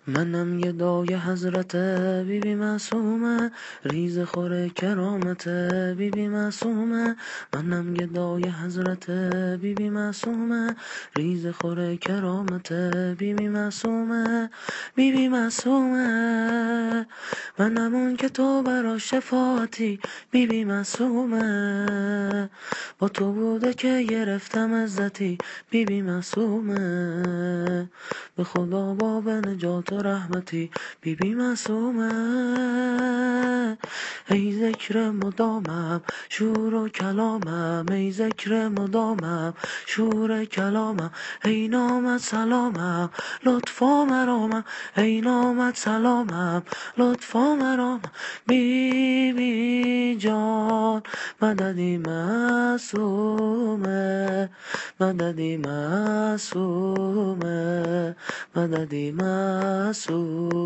منم گدای حضرت بی بی معصومه، ریز خور کرامت بی بی معصومه. منم گدای حضرت بی بی معصومه، ریز خور کرامت بی بی معصومه. بی بی معصومه منم اون که تو برا شفاعتی بی بی معصومه. با تو بوده که گرفتم عزتی بی بی معصومه. به خدا باب نجات و رحمتی بی بی معصومه. ای ذکر مدامم شور و کلامم، ای ذکر مدامم شور کلامم. ای نامت سلامم لطفا مرامم، ای نامت سلامم لطفا مرامم. بی بی جان مددی معصومه، مددی معصومه، مددی معصومه.